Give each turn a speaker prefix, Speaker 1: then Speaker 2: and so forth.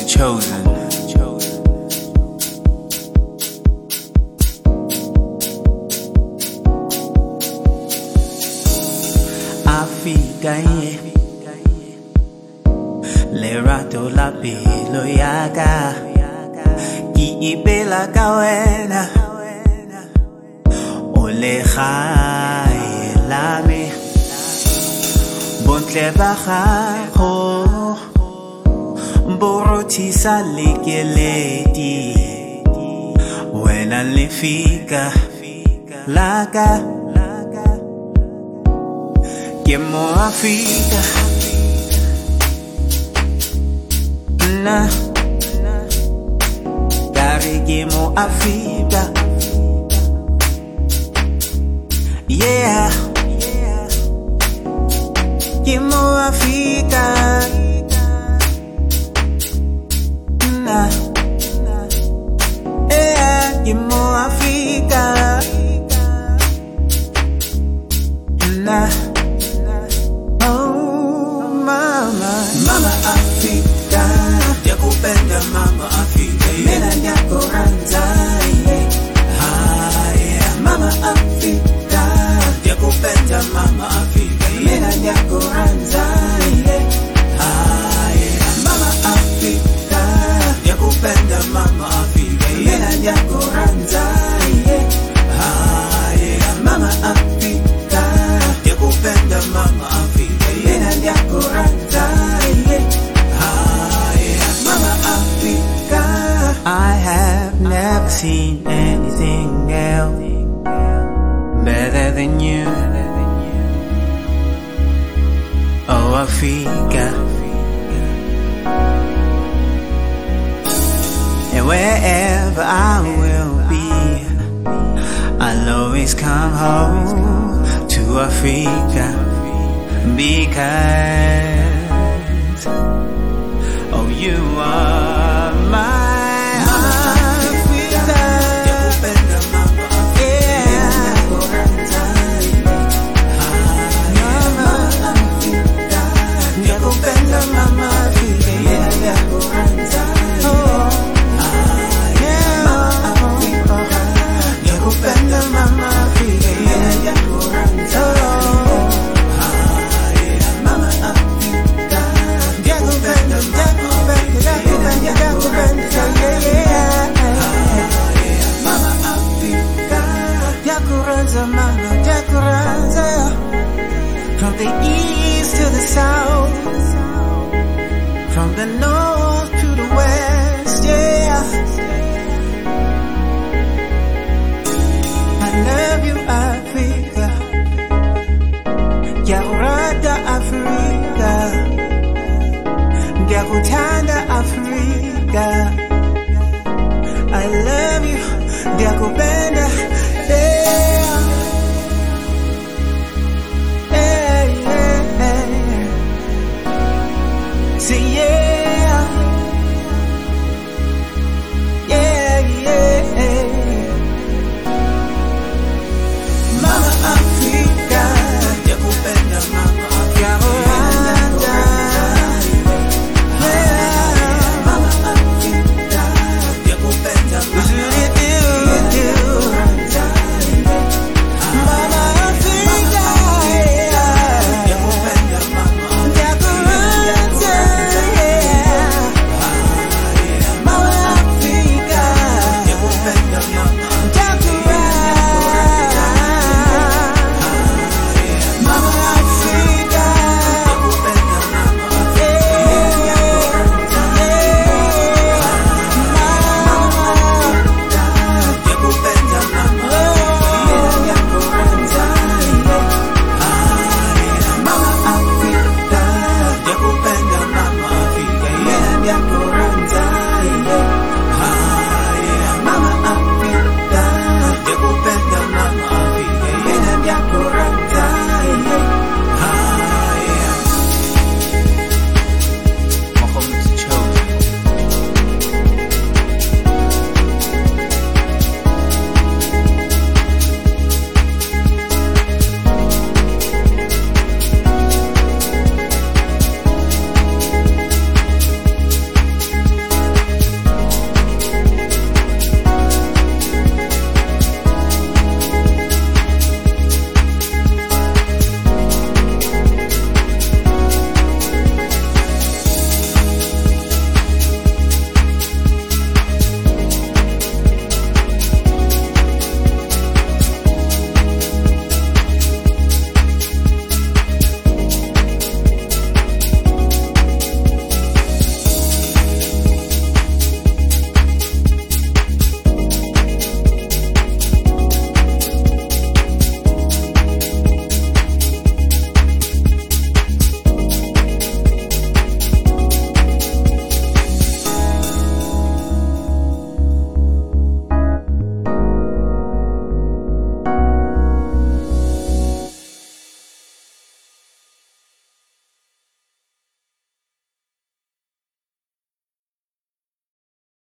Speaker 1: chosen. Africa, lerato la pelo yaga, ki ibela kawena, ole khai lame, bontle bahaho, boroti salikeleti, wena lefika laga. Yemo Africa, na dari yemo Africa, yeah, yemo Africa, na yeah, yemo Africa, na. Mama Africa, yakupenda Mama Africa, mina nyakoranza, Mama Africa, yakupenda Mama Africa, mina nyakoranza, Mama Africa, yakupenda Mama Africa, mina nyakoranza, Mama Africa, yakupenda Mama Africa, mina nyakoranza. I have never seen anything else better than you. Oh, Africa. And wherever I will be, I'll always come home to Africa, because oh, you are my from the east to the south, from the north